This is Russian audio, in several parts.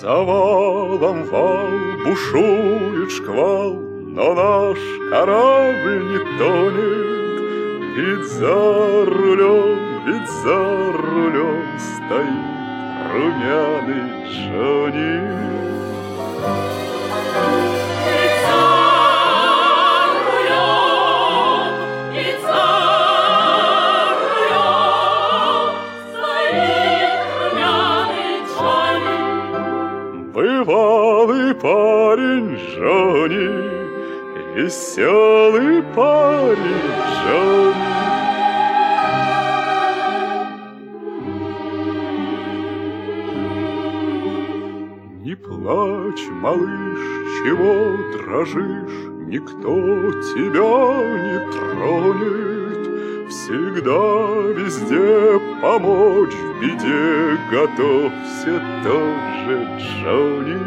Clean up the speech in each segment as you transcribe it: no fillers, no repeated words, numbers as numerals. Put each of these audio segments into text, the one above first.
За валом вал, бушует шквал, но наш корабль не тонет. Ведь за рулем стоит румяный Джонни. Бывалый парень Джонни, веселый парень Джонни. Не плачь, малыш, чего дрожишь, никто тебя не тронет. Всегда, везде помочь в беде готов все тот же Джонни.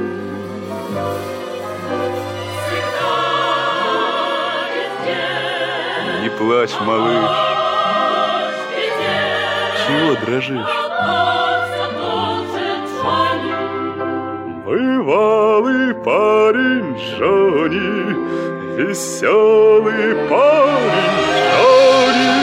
Всегда, везде. Не плачь, малыш. Чего дрожишь? Бывалый парень Джонни, веселый парень Джонни.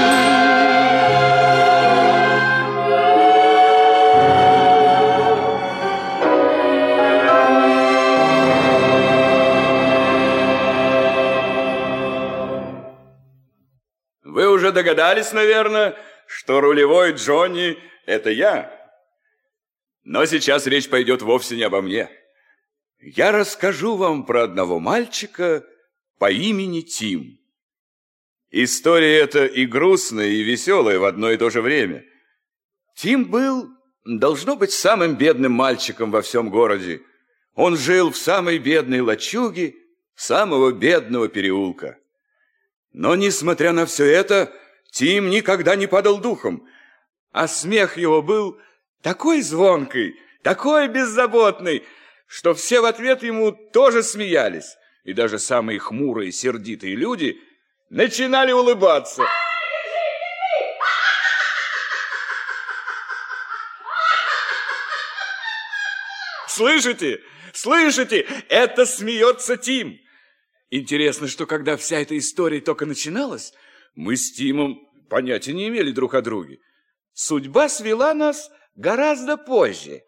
Вы уже догадались, наверное, что рулевой Джонни – это я. Но сейчас речь пойдет вовсе не обо мне. Я расскажу вам про одного мальчика по имени Тим. История эта и грустная, и веселая в одно и то же время. Тим был, должно быть, самым бедным мальчиком во всем городе. Он жил в самой бедной лачуге самого бедного переулка. Но, несмотря на все это, Тим никогда не падал духом, а смех его был такой звонкий, такой беззаботный, что все в ответ ему тоже смеялись, и даже самые хмурые, сердитые люди начинали улыбаться. Слышите? Слышите? Это смеется Тим. Интересно, что когда вся эта история только начиналась, мы с Тимом понятия не имели друг о друге. Судьба свела нас гораздо позже.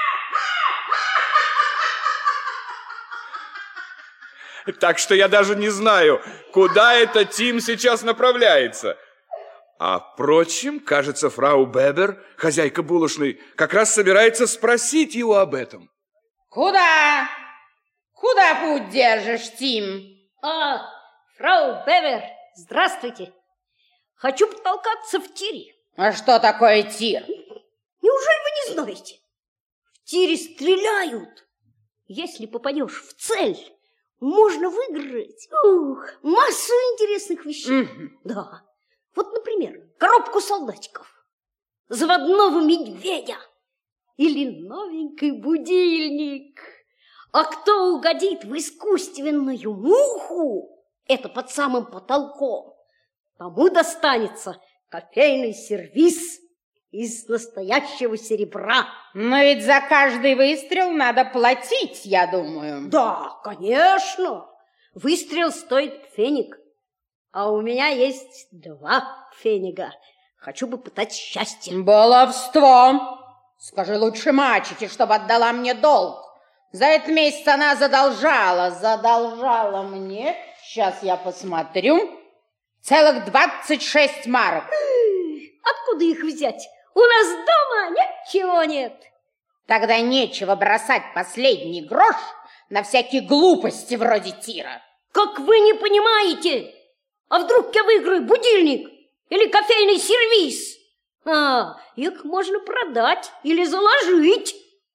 Так что я даже не знаю, куда это Тим сейчас направляется. А впрочем, кажется, фрау Бебер, хозяйка булочной, как раз собирается спросить его об этом. Куда? Куда путь держишь, Тим? Фрау Бебер, здравствуйте. Хочу потолкаться в тире. А что такое тир? Неужели вы не знаете? В тире стреляют. Если попадешь в цель, можно выиграть массу интересных вещей. Да. Вот, например, коробку солдатиков, заводного медведя или новенький будильник. А кто угодит в искусственную муху, это под самым потолком, тому достанется кофейный сервиз из настоящего серебра. Но ведь за каждый выстрел надо платить, я думаю. Да, конечно. Выстрел стоит пфеник, а у меня есть 2 пфенига. Хочу попытать счастье. Баловство! Скажи лучше мачехе, чтобы отдала мне долг. За этот месяц она задолжала мне, сейчас я посмотрю, целых 26 марок. Откуда их взять? У нас дома ничего нет. Тогда нечего бросать последний грош на всякие глупости вроде тира. Как вы не понимаете? А вдруг я выиграю будильник или кофейный сервиз? Их можно продать или заложить.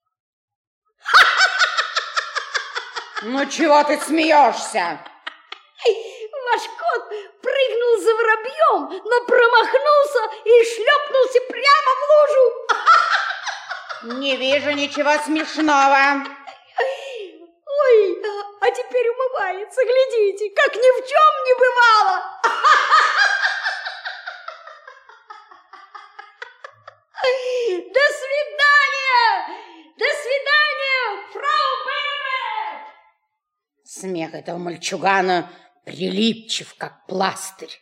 Ну чего ты смеешься? Ваш кот прыгнул за воробьем, но промахнулся и шлепнулся прямо в лужу. Не вижу ничего смешного. Ой, а теперь умывается, глядите, как ни в чем не бывало. До свидания! До свидания! Смех этого мальчугана прилипчив, как пластырь.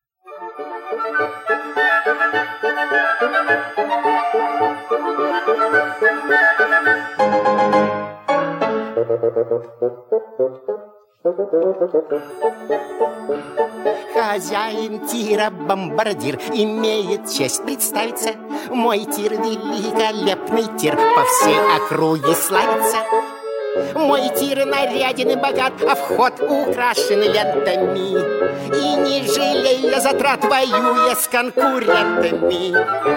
Хозяин тира бомбардир имеет честь представиться. Мой тир великолепный тир по всей округе славится. Мой тир наряден и богат, а вход украшен лентами. И не жалея затрат, воюя с конкурентами.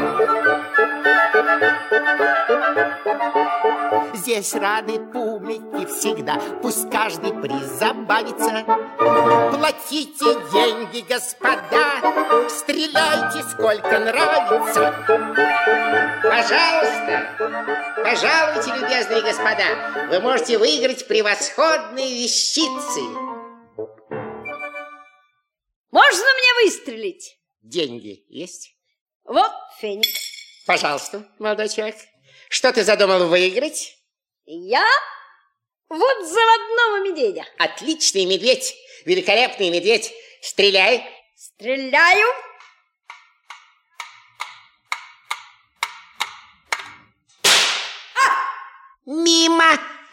Здесь рады публике всегда, пусть каждый призабавится. Платите деньги, господа, стреляйте сколько нравится. Пожалуйста, пожалуйте, любезные господа, вы можете выиграть превосходные вещицы. Можно мне выстрелить? Деньги есть? Вот феник. Пожалуйста, молодой человек. Что ты задумал выиграть? Я вот заводного медведя. Отличный медведь, великолепный медведь. Стреляй. Стреляю. Мимо.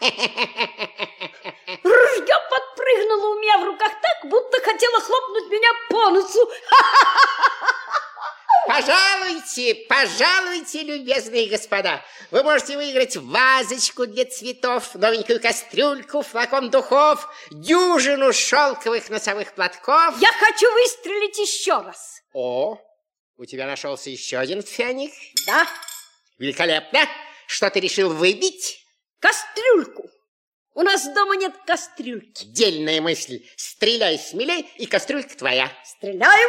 Ружье подпрыгнуло у меня в руках так, будто хотела хлопнуть меня по носу. Пожалуйте, пожалуйте, любезные господа. Вы можете выиграть вазочку для цветов, новенькую кастрюльку, флакон духов, дюжину шелковых носовых платков. Я хочу выстрелить еще раз. О, у тебя нашелся еще один феник? Да. Великолепно. Что ты решил выбить? Кастрюльку. У нас дома нет кастрюльки. Дельная мысль. Стреляй смелей, и кастрюлька твоя. Стреляю.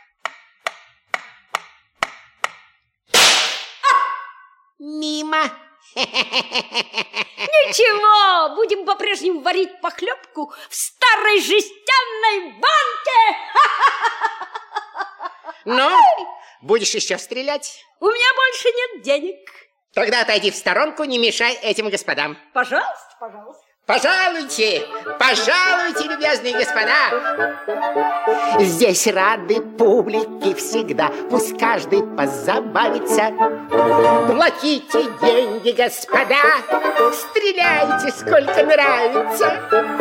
Мимо. Ничего, будем по-прежнему варить похлебку в старой жестяной банке. Ну, будешь еще стрелять? У меня больше нет денег. Тогда отойди в сторонку, не мешай этим господам. Пожалуйста, пожалуйста. Пожалуйте, пожалуйте, любезные господа. Здесь рады публике всегда, пусть каждый позабавится. Платите деньги, господа, стреляйте сколько нравится.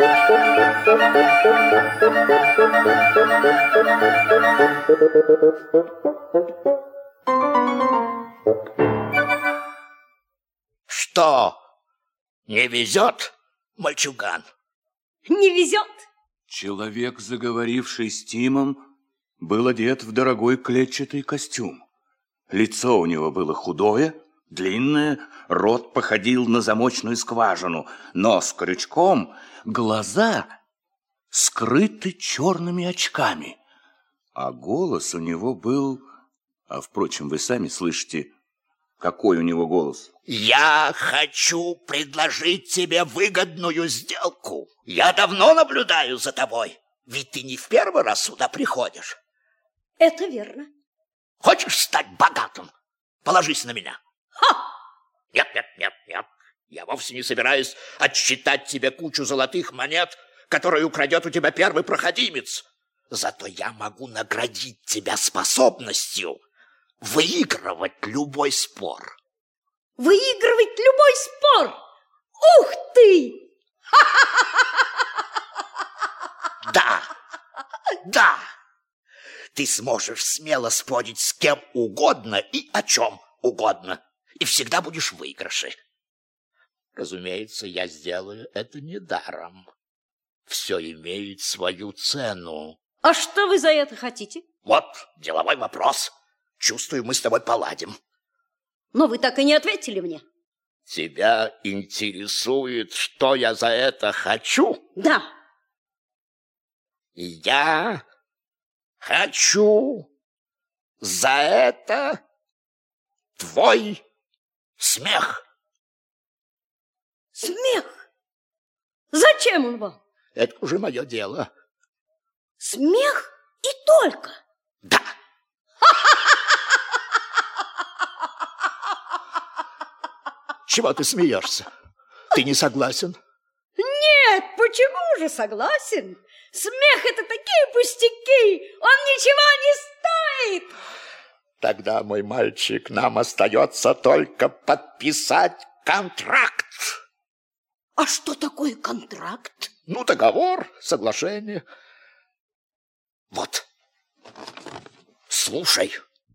Что, не везет, мальчуган? Не везет. Человек, заговоривший с Тимом, был одет в дорогой клетчатый костюм. Лицо у него было худое, длинное, рот походил на замочную скважину, нос крючком, глаза скрыты черными очками. А голос у него был... А, впрочем, вы сами слышите, какой у него голос. Я хочу предложить тебе выгодную сделку. Я давно наблюдаю за тобой, ведь ты не в первый раз сюда приходишь. Это верно. Хочешь стать богатым? Положись на меня. Ха! Нет, нет, нет, нет. Я вовсе не собираюсь отсчитать тебе кучу золотых монет, которые украдет у тебя первый проходимец. Зато я могу наградить тебя способностью выигрывать любой спор. Выигрывать любой спор? Ух ты! Да, да. Ты сможешь смело спорить с кем угодно и о чем угодно, и всегда будешь в выигрыше. Разумеется, я сделаю это недаром. Все имеет свою цену. А что вы за это хотите? Вот деловой вопрос. Чувствую, мы с тобой поладим. Но вы так и не ответили мне. Тебя интересует, что я за это хочу? Да. Я хочу за это твой смех. Смех? Зачем он вам? Это уже мое дело. Смех и только? Да. Чего ты смеешься? Ты не согласен? Нет, почему же, согласен. Смех — это такие пустяки, он ничего не стоит. Тогда, мой мальчик, нам остается только подписать контракт. А что такое контракт? Ну, договор, соглашение. Вот, слушай.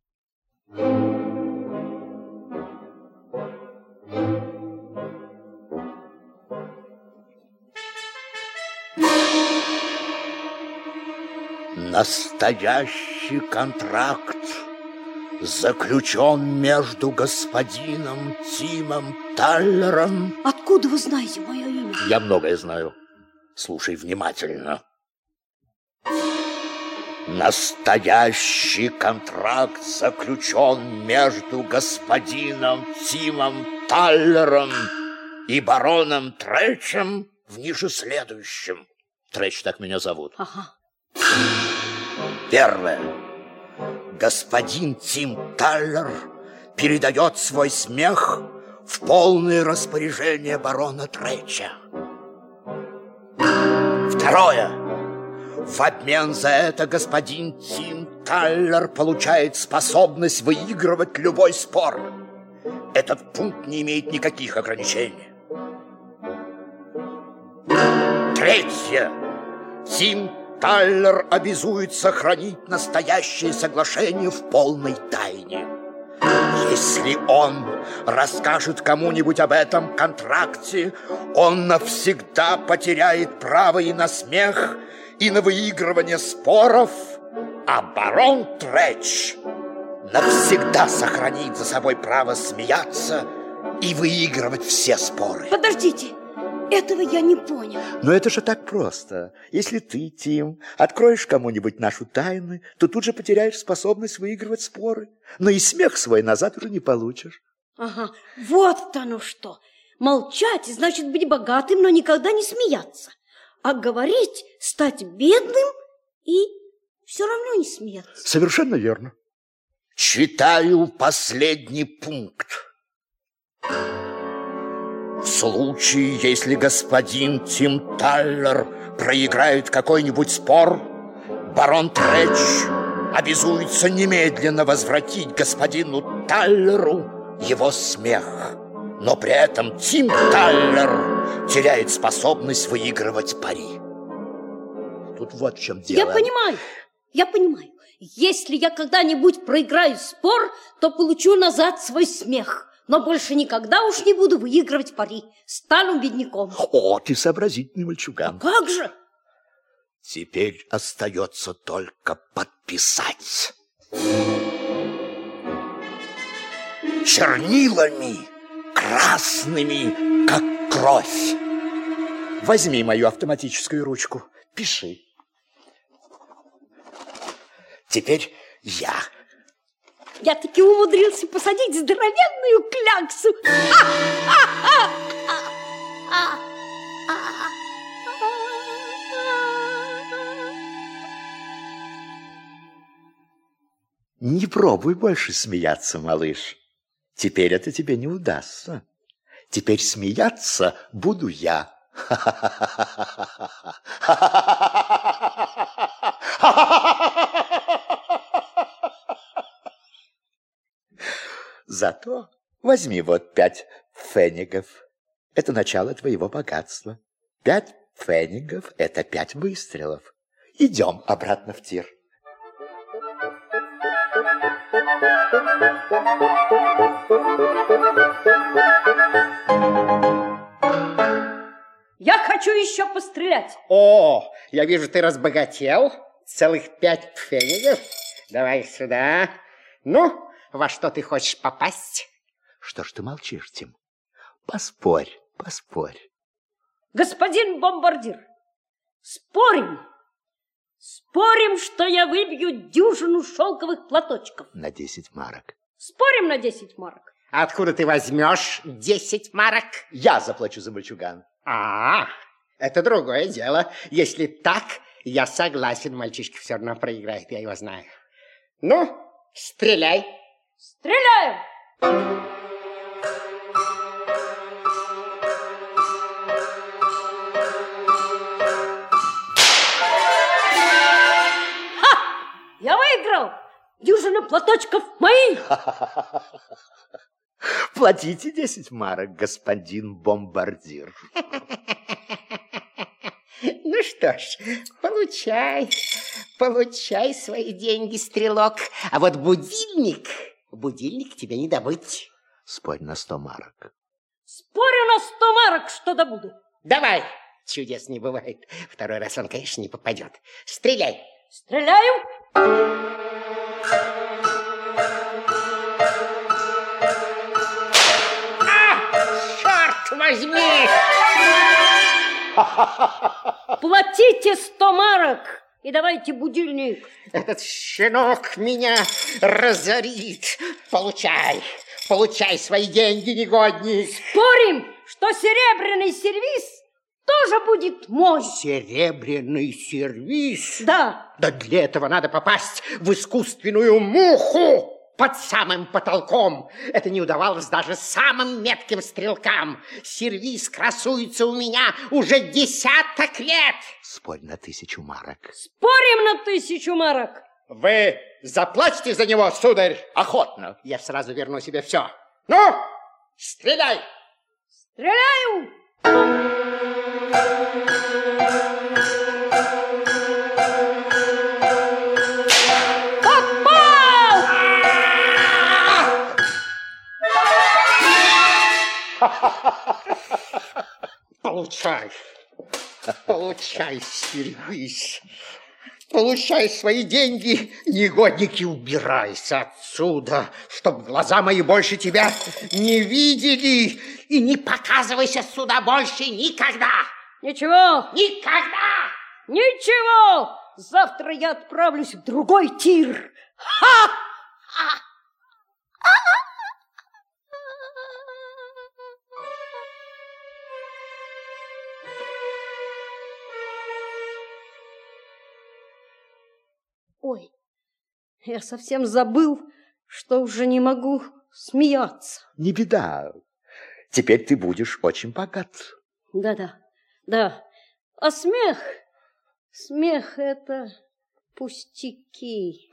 Настоящий контракт заключен между господином Тимом Таллером. Откуда вы знаете мое имя? Я многое знаю. Слушай внимательно. Настоящий контракт заключен между господином Тимом Таллером и бароном Тречем в ниже следующем. Треч, так меня зовут. Ага. Первое. Господин Тим Таллер передает свой смех в полное распоряжение барона Треча. Второе. В обмен за это господин Тим Таллер получает способность выигрывать любой спор. Этот пункт не имеет никаких ограничений. Третье. Тим Таллер обязуется хранить настоящее соглашение в полной тайне. Если он расскажет кому-нибудь об этом контракте, он навсегда потеряет право и на смех, и на выигрывание споров, а барон Треч навсегда сохранит за собой право смеяться и выигрывать все споры. Подождите, этого я не понял. Но это же так просто. Если ты, Тим, откроешь кому-нибудь нашу тайну, то тут же потеряешь способность выигрывать споры. Но и смех свой назад уже не получишь. Ага, вот оно что. Молчать значит быть богатым, но никогда не смеяться. А говорить, стать бедным и все равно не смеяться. Совершенно верно. Читаю последний пункт. В случае, если господин Тим Таллер проиграет какой-нибудь спор, барон Треч обязуется немедленно возвратить господину Таллеру его смех. Но при этом Тим Таллер теряет способность выигрывать пари. Тут вот в чем дело. Я понимаю. Если я когда-нибудь проиграю спор, то получу назад свой смех. Но больше никогда уж не буду выигрывать пари. Стану бедняком. О, ты сообразительный мальчуган. Как же? Теперь остается только подписать. Чернилами красными, как кровь. Возьми мою автоматическую ручку. Пиши. Теперь я. Я таки умудрился посадить здоровенную кляксу. Не пробуй больше смеяться, малыш. Теперь это тебе не удастся. Теперь смеяться буду я. Зато возьми вот 5 пфенигов. Это начало твоего богатства. 5 пфенигов – это 5 выстрелов. Идем обратно в тир. Я хочу еще пострелять. О, я вижу, ты разбогател. Целых 5 пфенигов. Давай сюда. Ну, во что ты хочешь попасть? Что ж ты молчишь, Тим? Поспорь, поспорь. Господин бомбардир, спорим. Спорим, что я выбью дюжину шелковых платочков. На 10 марок. Спорим на 10 марок. А откуда ты возьмешь 10 марок? Я заплачу за мальчуган. Это другое дело. Если так, я согласен. Мальчишка все равно проиграет, я его знаю. Ну, стреляй. Стреляем! дюжина платочков моих. Платите 10 марок, господин бомбардир. Ну что ж, получай свои деньги, стрелок. А вот будильник тебе не добыть. Спорь на 100 марок. Спорю на 100 марок, что добуду. Давай. Чудес не бывает. Второй раз он, конечно, не попадет. Стреляй. Стреляю. Черт возьми! Платите 100 марок и давайте будильник. Этот щенок меня разорит. Получай свои деньги, негодник. Спорим, что серебряный сервиз тоже будет мой. Серебряный сервиз? Да. Да для этого надо попасть в искусственную муху под самым потолком. Это не удавалось даже самым метким стрелкам. Сервиз красуется у меня уже 10 лет. Спорь на 1000 марок. Спорим на 1000 марок. Вы заплатите за него, сударь? Охотно. Я сразу верну себе все. Ну, стреляй. Стреляю. Получай, сервиз. Получай свои деньги, негодник, и убирайся отсюда, чтоб глаза мои больше тебя не видели. И не показывайся сюда больше никогда. Ничего. Никогда. Ничего. Завтра я отправлюсь в другой тир. Ха! Ой, я совсем забыл, что уже не могу смеяться. Не беда. Теперь ты будешь очень богат. Да. А смех это пустяки.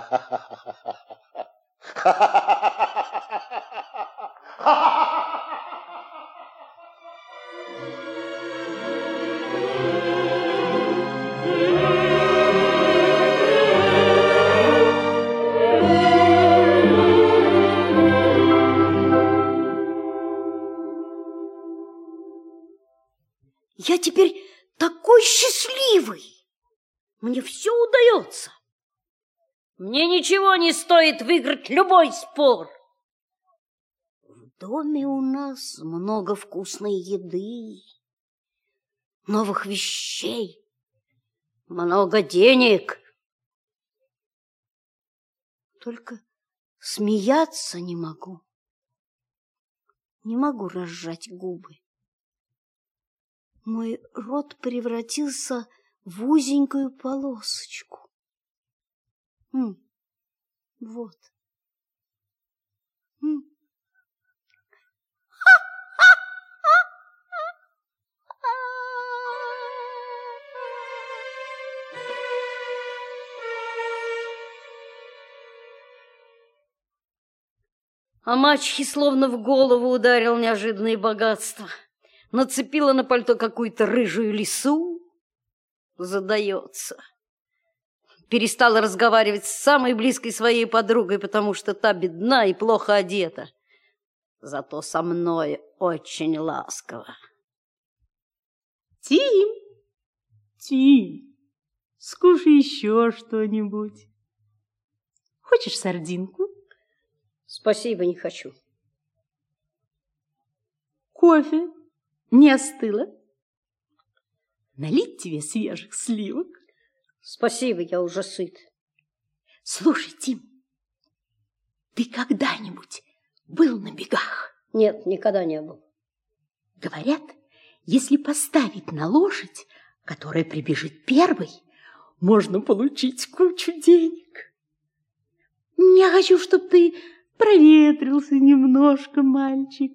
Я теперь такой счастливый. Мне все удается. Мне ничего не стоит выиграть любой спор. В доме у нас много вкусной еды, новых вещей, много денег. Только смеяться не могу. Не могу разжать губы. Мой рот превратился в узенькую полосочку. Вот. А мачехе словно в голову ударил неожиданное богатство. Нацепила на пальто какую-то рыжую лису. Задается. Перестала разговаривать с самой близкой своей подругой, потому что та бедна и плохо одета. Зато со мной очень ласково. Тим, скушай еще что-нибудь. Хочешь сардинку? Спасибо, не хочу. Кофе не остыло? Налить тебе свежих сливок? Спасибо, я уже сыт. Слушай, Тим, ты когда-нибудь был на бегах? Нет, никогда не был. Говорят, если поставить на лошадь, которая прибежит первой, можно получить кучу денег. Я хочу, чтобы ты проветрился немножко, мальчик.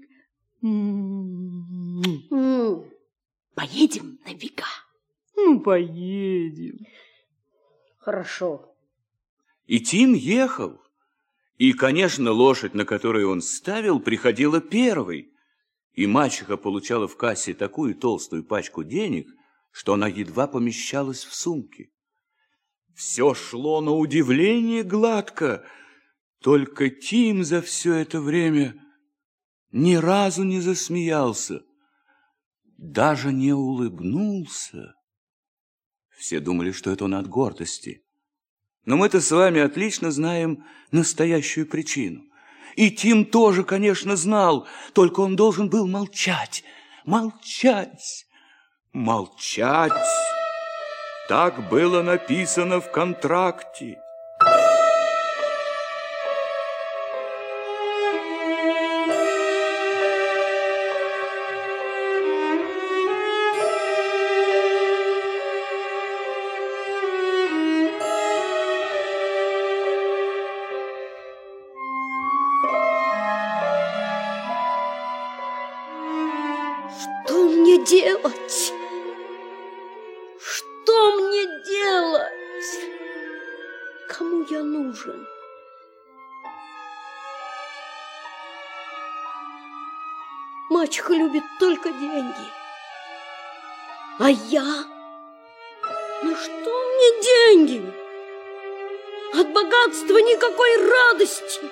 Поедем на бега? Поедем. Хорошо. И Тим ехал. И, конечно, лошадь, на которую он ставил, приходила первой. И мачеха получала в кассе такую толстую пачку денег, что она едва помещалась в сумке. Все шло на удивление гладко, только Тим за все это время ни разу не засмеялся, даже не улыбнулся. Все думали, что это он от гордости. Но мы-то с вами отлично знаем настоящую причину. И Тим тоже, конечно, знал, только он должен был молчать, молчать, молчать. Так было написано в контракте. Что мне делать? Что мне делать? Кому я нужен? Мачеха любит только деньги. А я? На что мне деньги? От богатства никакой радости.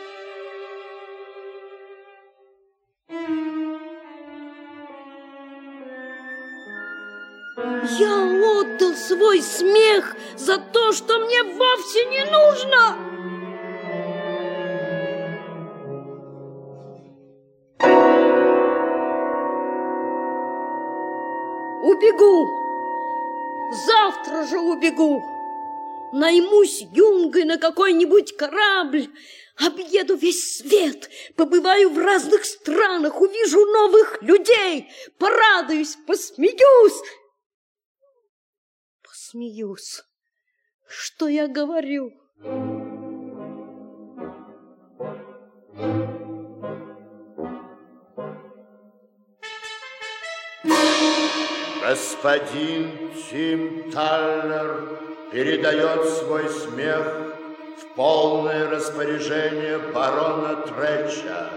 Я отдал свой смех за то, что мне вовсе не нужно. Убегу. Завтра же убегу. Наймусь юнгой на какой-нибудь корабль, объеду весь свет, побываю в разных странах, увижу новых людей, порадуюсь, посмеюсь. Посмеюсь. Что я говорю? Господин Тим Таллер передает свой смех в полное распоряжение барона Треча.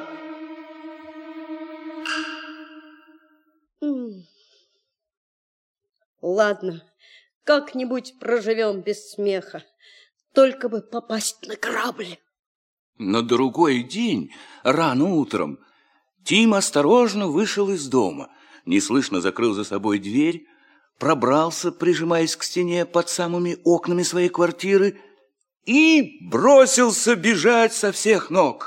Ладно, как-нибудь проживем без смеха. Только бы попасть на корабль. На другой день, рано утром, Тим осторожно вышел из дома, неслышно закрыл за собой дверь, пробрался, прижимаясь к стене под самыми окнами своей квартиры, и бросился бежать со всех ног.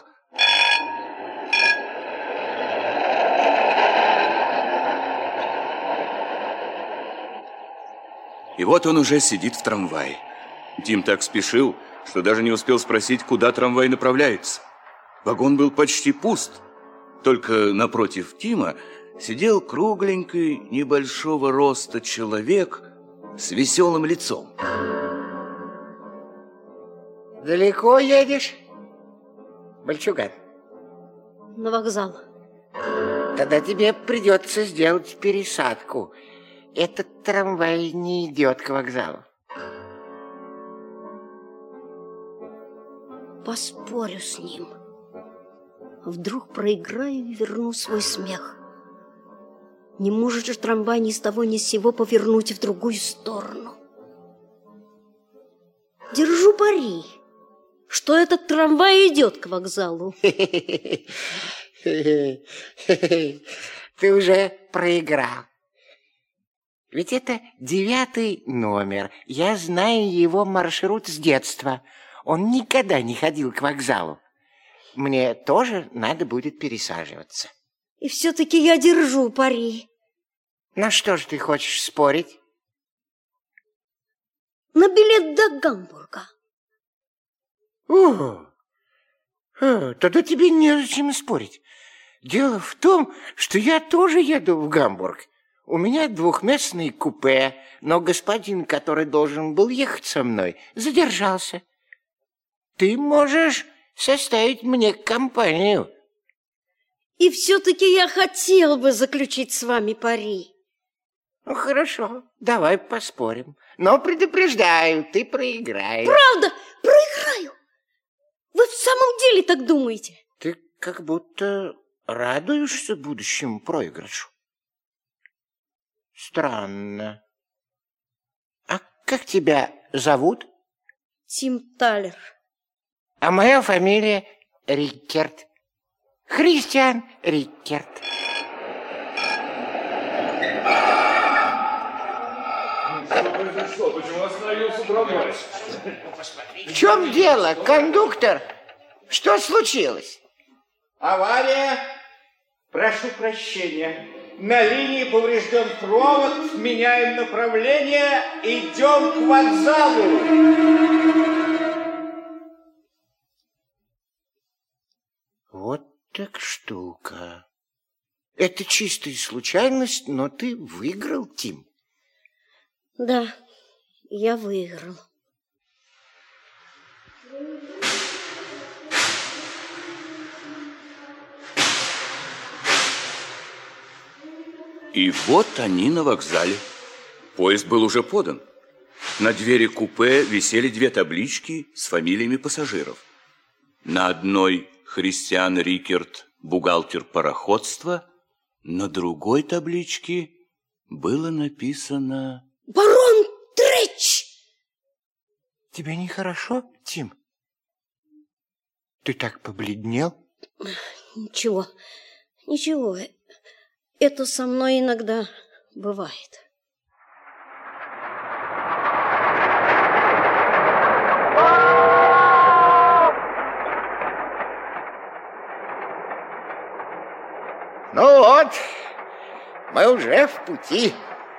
И вот он уже сидит в трамвае. Тим так спешил, что даже не успел спросить, куда трамвай направляется. Вагон был почти пуст. Только напротив Тима сидел кругленький, небольшого роста человек с веселым лицом. Далеко едешь, мальчуган? На вокзал. Тогда тебе придется сделать пересадку. Этот трамвай не идет к вокзалу. Поспорю с ним. Вдруг проиграю и верну свой смех. Не может же трамвай ни с того ни с сего повернуть в другую сторону. Держу пари, что этот трамвай идет к вокзалу. Ты уже проиграл. Ведь это 9-й номер. Я знаю его маршрут с детства. Он никогда не ходил к вокзалу. Мне тоже надо будет пересаживаться. И все-таки я держу пари. На что же ты хочешь спорить? На билет до Гамбурга. Тогда тебе незачем спорить. Дело в том, что я тоже еду в Гамбург. У меня двухместное купе, но господин, который должен был ехать со мной, задержался. Ты можешь составить мне компанию. И все-таки я хотел бы заключить с вами пари. Ну, хорошо, давай поспорим. Но предупреждаю, ты проиграешь. Правда, проиграю. Вы в самом деле так думаете? Ты как будто радуешься будущему проигрышу. Странно. А как тебя зовут? Тим Талер. А моя фамилия Риккерт. Христиан Риккерт. Почему остановился трамвай? В чем дело, кондуктор? Что случилось? Авария. Прошу прощения. На линии поврежден провод. Меняем направление. Идем к вокзалу. Вот так штука. Это чистая случайность, но ты выиграл, Тим. Да, я выиграл. И вот они на вокзале. Поезд был уже подан. На двери купе висели две таблички с фамилиями пассажиров. На одной Христиан Риккерт, бухгалтер пароходства, на другой табличке было написано Барон Трэч! Тебе нехорошо, Тим? Ты так побледнел? Ничего, ничего. Это со мной иногда бывает. Ну вот, мы уже в пути.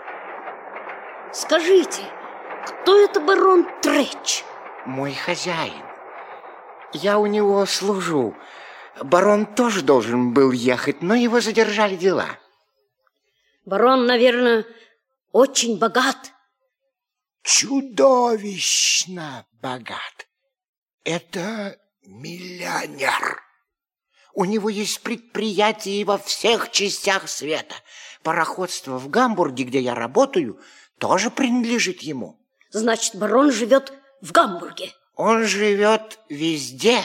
Скажите, кто это барон Трэч? Мой хозяин. Я у него служу. Барон тоже должен был ехать, но его задержали дела. Барон, наверное, очень богат. Чудовищно богат. Это миллионер. У него есть предприятия во всех частях света. Пароходство в Гамбурге, где я работаю, тоже принадлежит ему. Значит, барон живет в Гамбурге. Он живет везде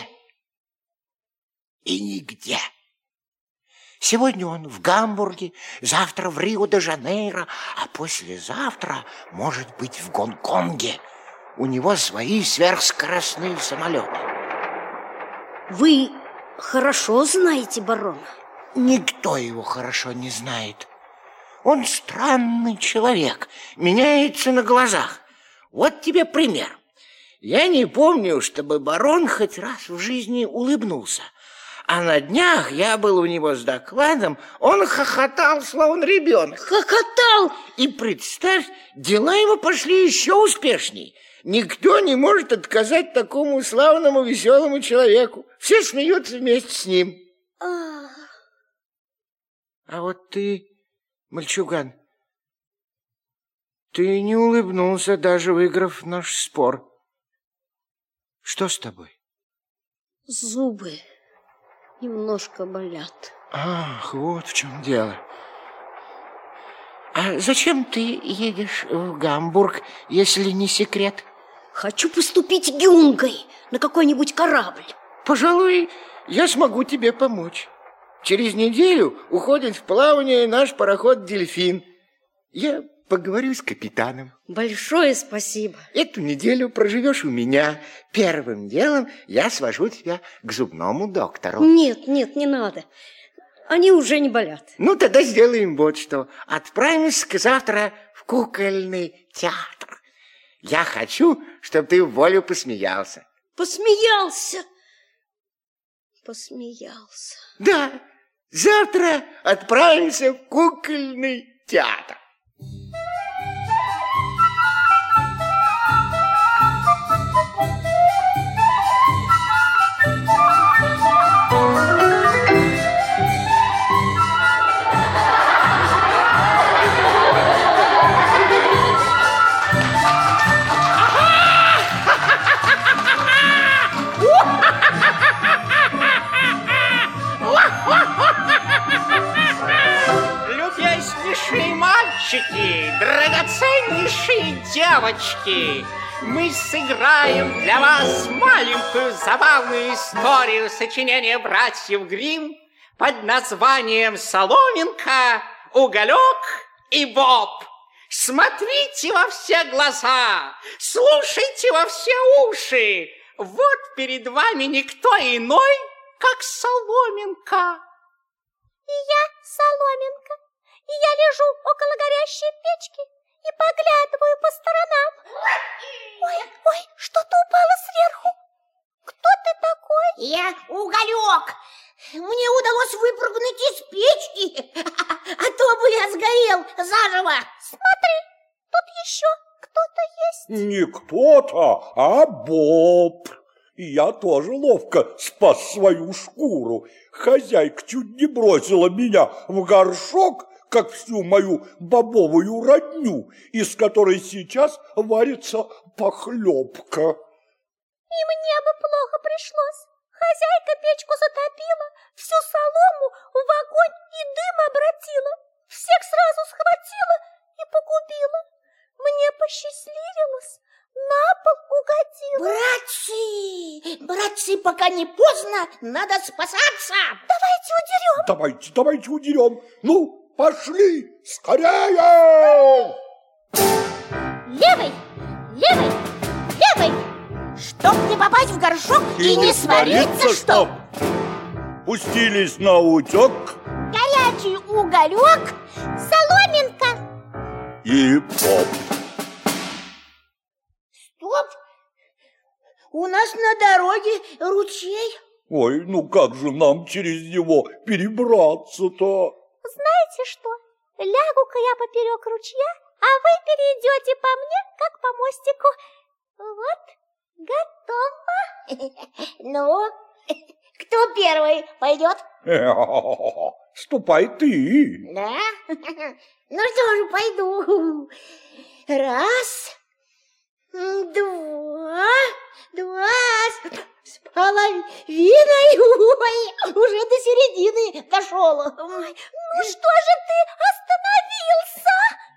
и нигде. Сегодня он в Гамбурге, завтра в Рио-де-Жанейро, а послезавтра, может быть, в Гонконге. У него свои сверхскоростные самолеты. Вы хорошо знаете барона? Никто его хорошо не знает. Он странный человек, меняется на глазах. Вот тебе пример. Я не помню, чтобы барон хоть раз в жизни улыбнулся. А на днях я был у него с докладом, он хохотал, словно ребенок. Хохотал? И представь, дела его пошли еще успешней. Никто не может отказать такому славному, веселому человеку. Все смеются вместе с ним. А вот ты, мальчуган, ты не улыбнулся, даже выиграв наш спор. Что с тобой? Зубы немножко болят. Ах, вот в чем дело. А зачем ты едешь в Гамбург, если не секрет? Хочу поступить гюнгой на какой-нибудь корабль. Пожалуй, я смогу тебе помочь. Через неделю уходит в плавание наш пароход «Дельфин». Я поговорю с капитаном. Большое спасибо. Эту неделю проживешь у меня. Первым делом я свожу тебя к зубному доктору. Нет, не надо. Они уже не болят. Ну, тогда сделаем вот что. Отправимся завтра в кукольный театр. Я хочу, чтобы ты в волю посмеялся. Посмеялся? Посмеялся. Да, завтра отправимся в кукольный театр. Любезнейшие мальчики, драгоценнейшие девочки, мы сыграем для вас маленькую забавную историю сочинения братьев Гримм под названием «Соломинка, Уголек и Боб». Смотрите во все глаза, слушайте во все уши. Вот перед вами никто иной, как Соломинка. И я Соломинка, и я лежу около горящей печки и поглядываю по сторонам. Ой, что-то упало сверху. Кто ты такой? Я Уголек. Мне удалось выпрыгнуть из печки, а то бы я сгорел заживо. Смотри, тут еще кто-то есть. Не кто-то, а Боб. И я тоже ловко спас свою шкуру. Хозяйка чуть не бросила меня в горшок, как всю мою бобовую родню, из которой сейчас варится похлебка. И мне бы плохо пришлось. Хозяйка печку затопила, всю солому в огонь и дым обратила. Всех сразу схватила и погубила. Мне посчастливилось, на пол угодила. Братцы, пока не поздно, надо спасаться. Давайте удерем. Ну, пошли, скорее! Левый! Чтоб не попасть в горшок и не свариться, чтоб! Пустились на утек. Горячий уголек, соломинка и Боб. Стоп! У нас на дороге ручей. Ой, ну как же нам через него перебраться-то? Знаете что? Лягу-ка я поперек ручья, а вы перейдете по мне, как по мостику. Вот, готово. Ну, кто первый пойдет? Ступай ты. Да? Ну что же, пойду. Раз, два, с половиной. Ой, уже до середины дошел. Ну что же ты остановился?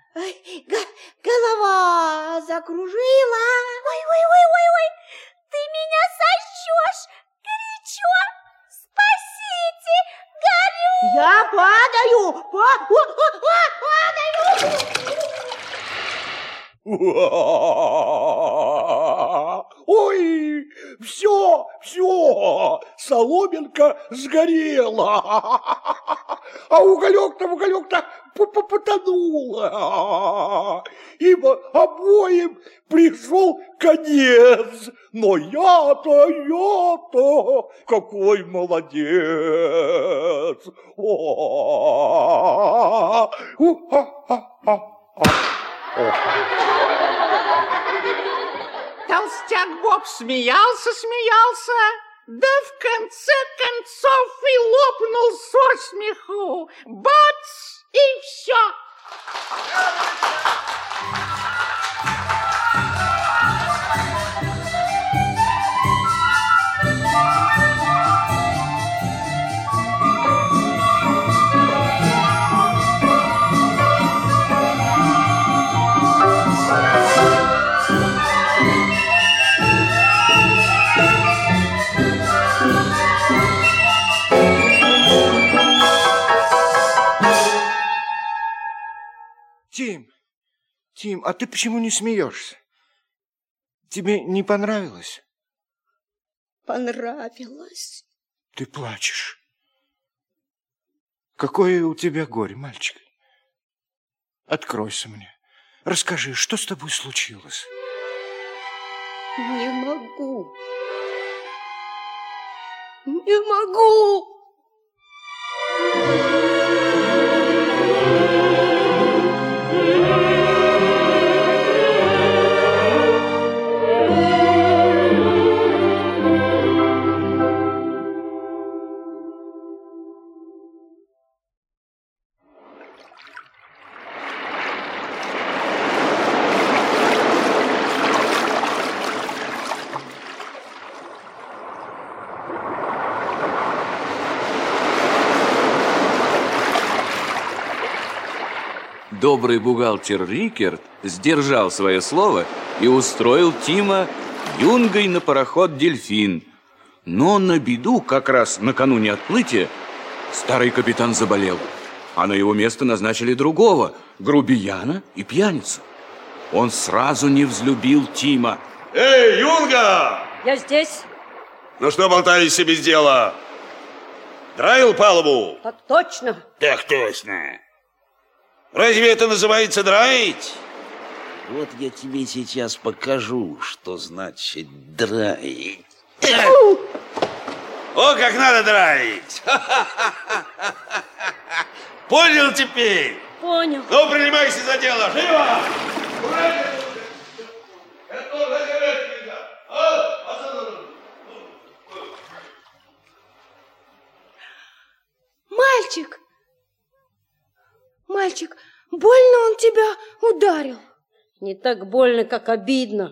Голова закружила. Ой, ты меня сожжешь. Горячо. Спасите, горю. Я падаю. Ой, все, соломинка сгорела, а уголек-то потонул, ибо обоим пришел конец, но я-то, какой молодец! Толстяк Боб смеялся, да в конце концов и лопнул со смеху. Бац! И все. Тим, а ты почему не смеешься? Тебе не понравилось? Понравилось. Ты плачешь. Какое у тебя горе, мальчик? Откройся мне. Расскажи, что с тобой случилось? Не могу. Добрый бухгалтер Рикерт сдержал свое слово и устроил Тима юнгой на пароход «Дельфин». Но на беду, как раз накануне отплытия, старый капитан заболел, а на его место назначили другого, грубияна и пьяницу. Он сразу не взлюбил Тима. Эй, юнга! Я здесь. Ну что болтались себе без дела? Драил палубу? Так точно. Так точно. Разве это называется драить? Вот я тебе сейчас покажу, что значит драить. О, как надо драить! Понял теперь? Понял. Ну, принимайся за дело. Живо! Мальчик! Мальчик, больно он тебя ударил? Не так больно, как обидно.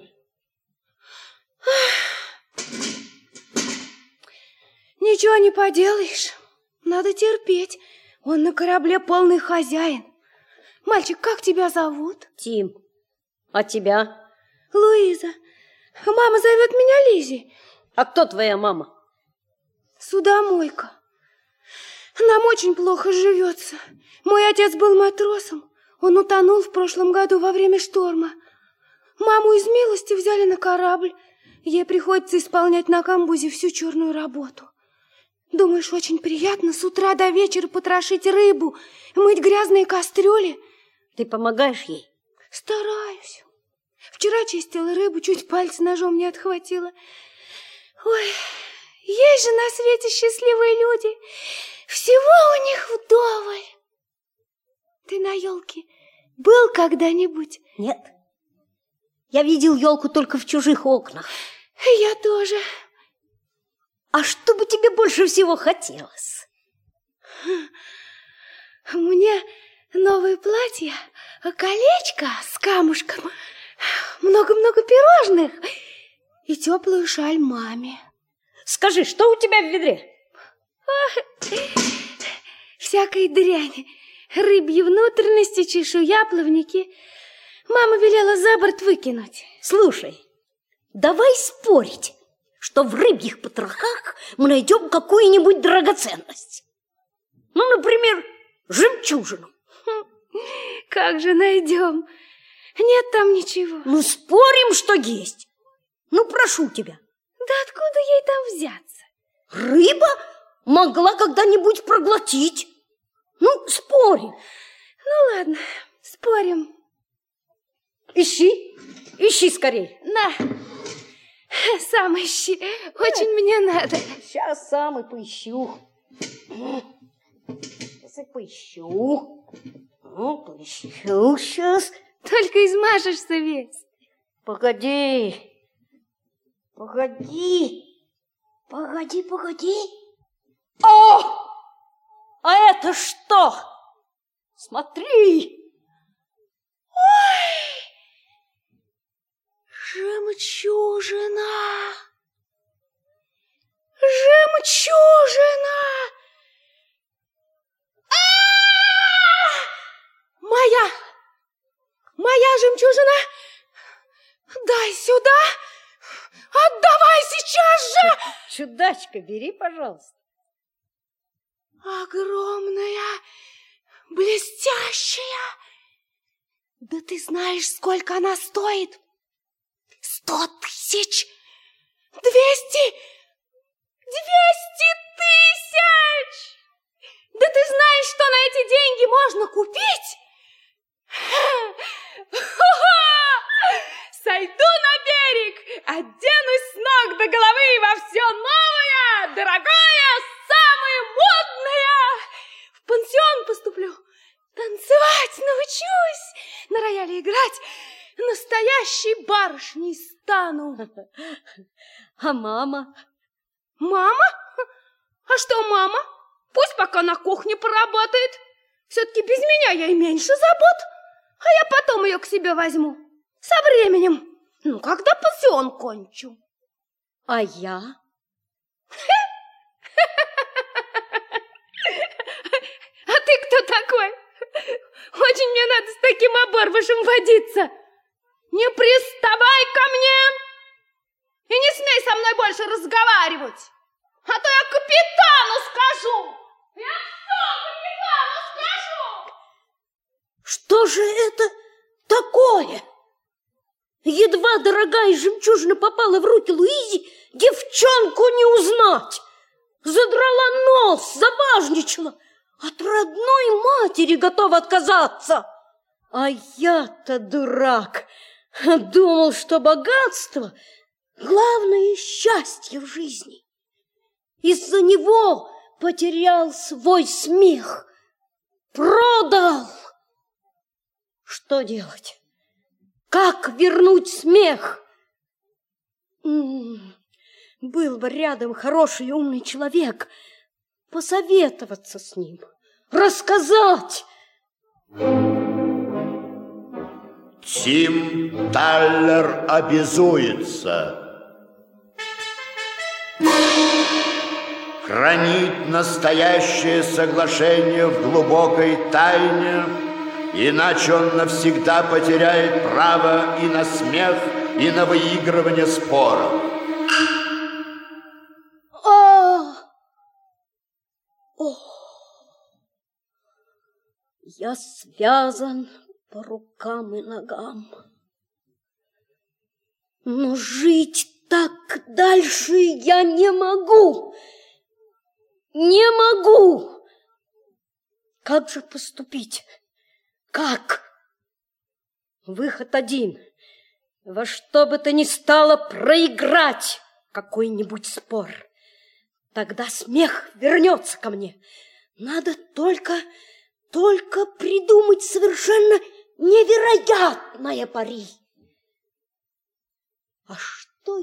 Ничего не поделаешь. Надо терпеть. Он на корабле полный хозяин. Мальчик, как тебя зовут? Тим. А тебя? Луиза. Мама зовет меня Лизи. А кто твоя мама? Судомойка. Нам очень плохо живется. Мой отец был матросом. Он утонул в прошлом году во время шторма. Маму из милости взяли на корабль. Ей приходится исполнять на камбузе всю черную работу. Думаешь, очень приятно с утра до вечера потрошить рыбу, мыть грязные кастрюли? Ты помогаешь ей? Стараюсь. Вчера чистила рыбу, чуть пальцы ножом не отхватила. Ой, есть же на свете счастливые люди. Всего у них вдоволь. Ты на елке был когда-нибудь? Нет. Я видел елку только в чужих окнах. Я тоже. А что бы тебе больше всего хотелось? Мне новое платье, колечко с камушком, много-много пирожных и теплую шаль маме. Скажи, что у тебя в ведре? Всякая дрянь. Рыбьи внутренности, чешуя, плавники. Мама велела за борт выкинуть. Слушай, давай спорить, что в рыбьих потрохах мы найдем какую-нибудь драгоценность. Ну, например, жемчужину. Как же найдем? Нет там ничего. Ну, спорим, что есть. Ну, прошу тебя. Да откуда ей там взяться? Рыба могла когда-нибудь проглотить. Ну, спорим. Ну, ладно, спорим. Ищи скорей. На, сам ищи. Очень мне надо. Сейчас сам и поищу. Сейчас и поищу. Ну, поищу сейчас. Только измажешься весь. Погоди. О! А это что? Смотри! Ой! Жемчужина! Жемчужина! Моя жемчужина! Дай сюда! Отдавай сейчас же! Чудачка, бери, пожалуйста. Огромная, блестящая. Да ты знаешь, сколько она стоит? 100 000! 200 000! Да ты знаешь, что на эти деньги можно купить? Сойду на берег, оденусь с ног до головы во все новое, дорогое, самое модное. В пансион поступлю, танцевать научусь, на рояле играть, настоящей барышней стану. А мама? Мама? А что мама? Пусть пока на кухне поработает. Все-таки без меня ей меньше забот, а я потом ее к себе возьму. Со временем, ну, когда пансион кончу. А я? А ты кто такой? Очень мне надо с таким оборвышем водиться. Не приставай ко мне и не смей со мной больше разговаривать, а то я капитану скажу. Я все капитану скажу. Что же это такое? Едва дорогая жемчужина попала в руки Луизе, девчонку не узнать. Задрала нос, забажничала. От родной матери готова отказаться. А я-то дурак. Думал, что богатство — главное счастье в жизни. Из-за него потерял свой смех. Продал. Что делать? Как вернуть смех? Был бы рядом хороший и умный человек, посоветоваться с ним, рассказать. Тим Таллер обязуется хранить настоящее соглашение в глубокой тайне, иначе он навсегда потеряет право и на смех, и на выигрывание споров. Я связан по рукам и ногам. Но жить так дальше я не могу. Не могу. Как же поступить? Как? Выход один. Во что бы то ни стало проиграть какой-нибудь спор. Тогда смех вернется ко мне. Надо только придумать совершенно невероятное пари. А что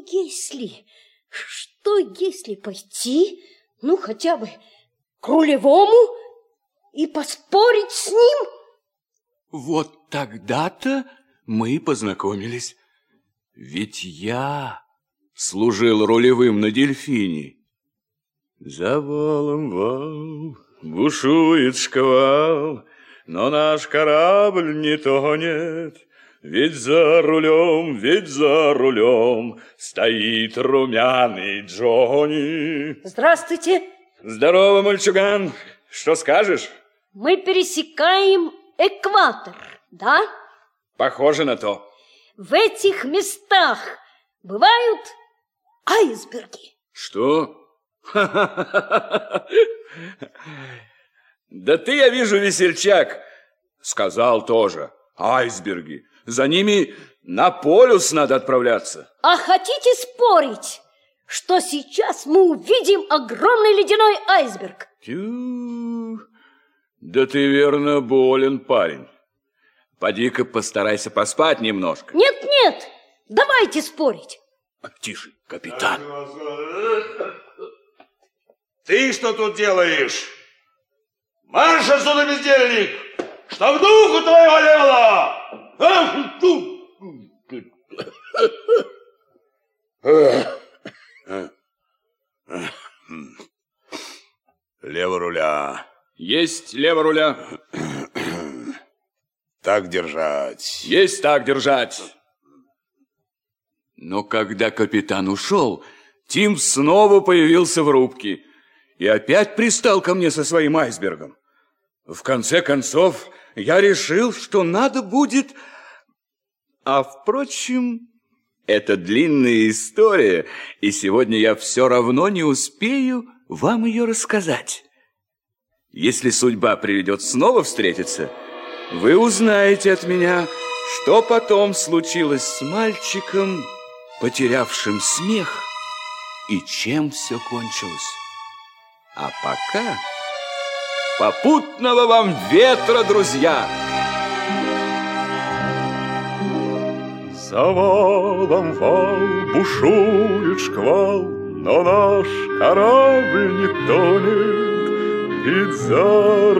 если пойти, хотя бы к рулевому и поспорить с ним? Вот тогда-то мы познакомились. Ведь я служил рулевым на Дельфине. За валом вал, бушует шквал, но наш корабль не тонет. Ведь за рулем стоит румяный Джонни. Здравствуйте. Здорово, мальчуган. Что скажешь? Мы пересекаем экватор, да? Похоже на то. В этих местах бывают айсберги. Что? Да ты, я вижу, весельчак. Сказал тоже. Айсберги. За ними на полюс надо отправляться. А хотите спорить, что сейчас мы увидим огромный ледяной айсберг? Да ты, верно, болен, парень. Поди-ка постарайся поспать немножко. Нет, давайте спорить. Тише, капитан. Ты что тут делаешь? Марш отсюда, бездельник! Что в духу твоего левого? Лево руля. Есть лево руля. Так держать. Есть так держать. Но когда капитан ушел, Тим снова появился в рубке и опять пристал ко мне со своим айсбергом. В конце концов, я решил, что надо будет... А, впрочем, это длинная история, и сегодня я все равно не успею вам ее рассказать. Если судьба приведет снова встретиться, вы узнаете от меня, что потом случилось с мальчиком, потерявшим смех, и чем все кончилось. А пока попутного вам ветра, друзья! За валом вал, бушует шквал, но наш корабль не тонет. Ведь за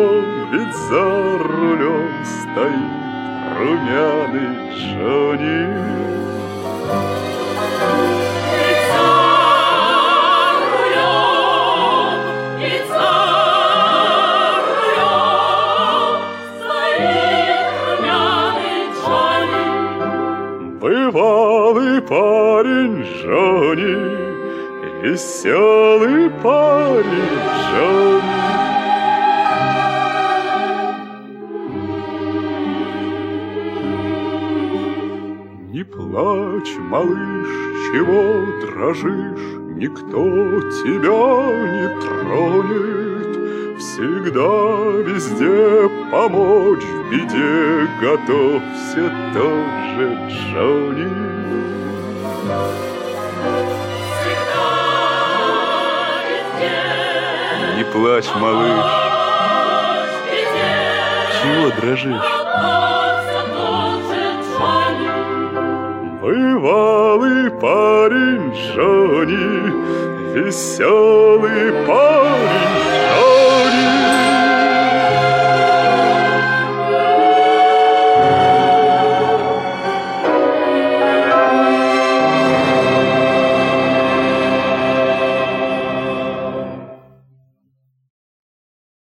рулем стоит румяный Джонни. веселый парень Джонни. Не плачь, малыш, чего дрожишь, никто тебя не тронет. Всегда везде помочь в беде готовься тоже, Джонни. Не плачь, малыш, чего дрожишь? Бывалый парень Джонни, веселый парень Джонни.